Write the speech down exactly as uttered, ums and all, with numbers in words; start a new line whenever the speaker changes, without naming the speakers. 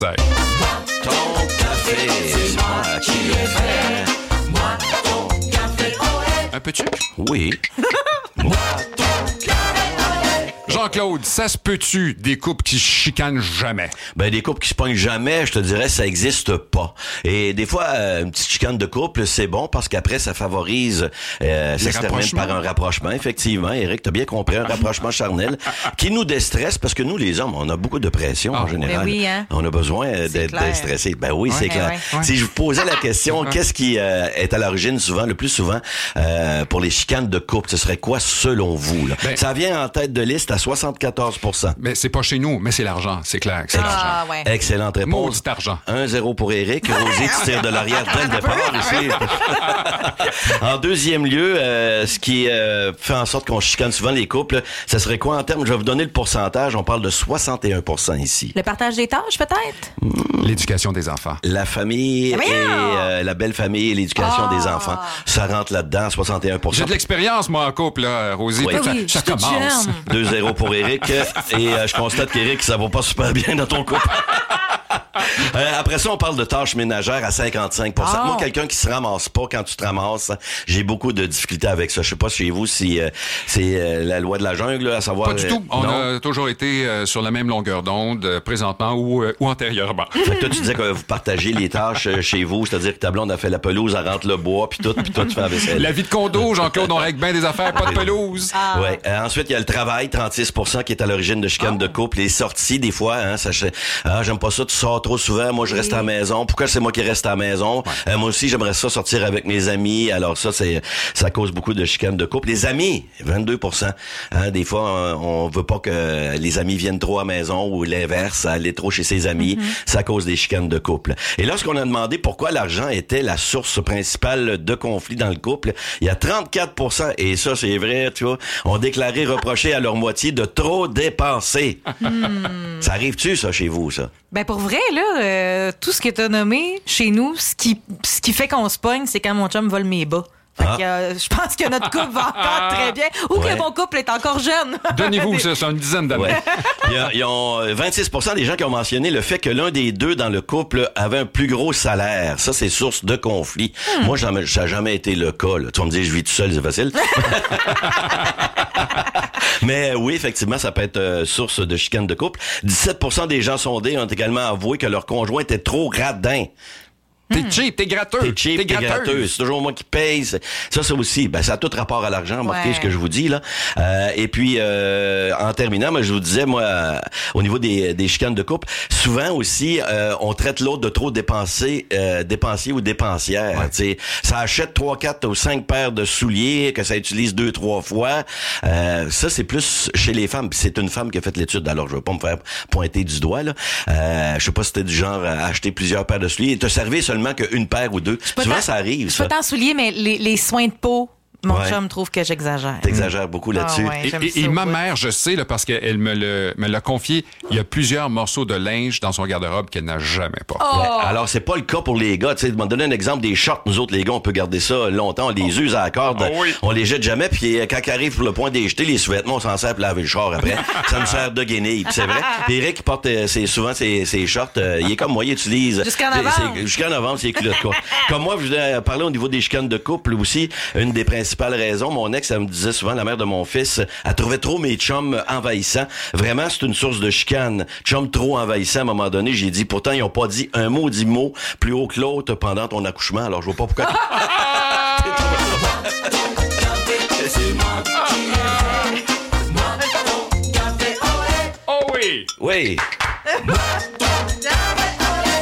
Ouais.
Ton café, c'est moi qui l'ai fait. Moi, ton café, oh,
Un peu de sucre?
oui. Moi, ton café,
Jean-Claude, ça se peut-tu des couples qui se chicanent jamais?
Ben, des couples qui se pognent jamais, je te dirais, ça existe pas. Et des fois, euh, une petite chicane de couple, c'est bon parce qu'après, ça favorise, euh, ça se termine par un rapprochement. Effectivement, Éric, t'as bien compris, un rapprochement charnel qui nous déstresse parce que nous, les hommes, on a beaucoup de pression
Ah,
en général.
ben oui, hein?
On a besoin euh,
C'est
d'être
clair.
déstressé. Ben oui,
Ouais,
c'est
ben
clair.
ouais.
Si je vous posais la question, qu'est-ce qui euh, est à l'origine souvent, le plus souvent, euh, pour les chicanes de couple, ce serait quoi selon vous? Là?
Ben-
ça vient en tête de liste à soixante-quatorze pour cent.
Mais c'est pas chez nous, mais c'est l'argent. C'est clair que c'est l'argent.
Ah, ouais.
Excellente réponse.
Maudit argent.
un zéro pour Éric. Rosie, tu tires de l'arrière dès le départ ici. En deuxième lieu, euh, ce qui euh, fait en sorte qu'on chicane souvent les couples, ça serait quoi en termes? Je vais vous donner le pourcentage. On parle de soixante et un pour cent ici.
Le partage des tâches, peut-être?
L'éducation des enfants.
La famille
Mais
et
voyons!
euh, la belle famille et l'éducation
Ah!
des enfants, ça rentre là-dedans, soixante et un pour cent.
J'ai de l'expérience, moi, en couple, là, Rosie.
Oui.
Ça,
Oui,
ça
je suis toute
commence.
jeune.
deux zéro pour Éric. Et euh, je constate qu'Éric, ça va pas super bien dans ton couple. Euh, après ça, on parle de tâches ménagères à cinquante-cinq pour cent.
Oh.
Moi, quelqu'un qui se ramasse pas quand tu te ramasses, j'ai beaucoup de difficultés avec ça. Je sais pas chez vous si euh, c'est euh, la loi de la jungle, là, à savoir...
Pas du
euh,
tout. On
non?
a toujours été euh, sur la même longueur d'onde, euh, présentement ou, euh, ou antérieurement.
Fait que toi, tu disais que vous partagez les tâches euh, chez vous, c'est-à-dire que ta blonde a fait la pelouse, elle rentre le bois, puis tout, puis toi, tu fais la vaisselle.
La vie de condo, Jean-Claude, on règle bien des affaires, pas de pelouse.
Ouais. Euh, ensuite, il y a le travail, trente-six pour cent qui est à l'origine de chicanes de couple. Les sorties, des fois, hein, ça, ah, j'aime pas ça, tu sors trop souvent, moi je reste à la maison. Pourquoi c'est moi qui reste à la maison? Euh, moi aussi, j'aimerais ça sortir avec mes amis. Alors ça, c'est ça cause beaucoup de chicanes de couple. Les amis, vingt-deux pour cent. Hein, des fois, on, on veut pas que les amis viennent trop à la maison ou l'inverse, aller trop chez ses amis. Mm-hmm. Ça cause des chicanes de couple. Et lorsqu'on a demandé pourquoi l'argent était la source principale de conflit dans le couple, il y a trente-quatre pour cent, et ça c'est vrai, tu vois, ont déclaré reprocher à leur moitié de trop dépenser.
Hmm.
Ça arrive-tu, ça, chez vous, ça?
Ben pour vrai, là, euh, tout ce que t'as nommé chez nous, ce qui, ce qui fait qu'on se pogne, c'est quand mon chum vole mes bas. Fait
Ah.
que, euh, je pense que notre couple va encore très bien. Ou
Ouais.
que mon couple est encore jeune.
Donnez-vous, ça, c'est une dizaine d'années.
Ouais. Il y a, ils ont vingt-six pour cent des gens qui ont mentionné le fait que l'un des deux dans le couple avait un plus gros salaire. Ça, c'est source de conflit.
Hmm.
Moi, jamais, ça n'a jamais été le cas. Là. Tu vas me dire, je vis tout seul, c'est facile. Mais euh, oui, effectivement, ça peut être euh, source de chicane de couple. dix-sept pour cent des gens sondés ont également avoué que leur conjoint était trop radin.
T'es cheap, t'es gratteux.
T'es cheap, t'es
gratteuse.
gratteux. C'est toujours moi qui paye. C'est- Ça, ça aussi, ben, ça a tout rapport à l'argent, remarquez
Ouais.
ce que je vous dis, là. Euh, et puis, euh, en terminant, moi, je vous disais, moi, euh, au niveau des, des chicanes de couple, souvent aussi, euh, on traite l'autre de trop dépensé, euh, dépensier ou dépensière.
Ouais.
Tu sais, ça achète trois, quatre ou cinq paires de souliers que ça utilise deux, trois fois. Euh, ça, c'est plus chez les femmes. Puis c'est une femme qui a fait l'étude, alors je veux pas me faire pointer du doigt, là. Euh, je sais pas si t'es du genre à acheter plusieurs paires de souliers et te servir seulement qu'une paire ou deux.
pas
Souvent,
tant-
ça arrive,
Je
ça.
peux t'en soulier, mais les, les soins de peau, mon
Ouais.
chum trouve que j'exagère.
T'exagères beaucoup là-dessus.
Ah ouais.
Et,
J'aime
et-
ça,
et ma
ouais.
mère, je sais, là, parce qu'elle me le- me l'a confié, il y a plusieurs morceaux de linge dans son garde-robe qu'elle n'a jamais pas.
Oh!
Ouais. Alors, c'est pas le cas pour les gars. Tu sais, je vais te donner un exemple des shorts. Nous autres, les gars, on peut garder ça longtemps. On les use à la corde.
Oh oui.
On les jette jamais. Puis euh, quand ils arrivent pour le point des jeter, les sous-vêtements, on s'en sert pour laver le char après. Ça me sert de guenille. Puis c'est vrai. Puis Eric, il porte euh, ses- souvent ses, ses shorts. euh, il est comme moi, il utilise...
Jusqu'en
c'est-
novembre.
c'est- Jusqu'en novembre, c'est culottes, quoi. Comme moi, je voulais parler au niveau des chicanes de couple aussi. Une des principales raisons, mon ex, elle me disait souvent, la mère de mon fils, elle trouvait trop mes chums envahissants. Vraiment, c'est une source de chicane. Chums trop envahissants, à un moment donné, j'ai dit, pourtant, ils ont pas dit un mot, dix mots plus haut que l'autre pendant ton accouchement. Alors, je vois pas pourquoi...
Oh oui!
Oui.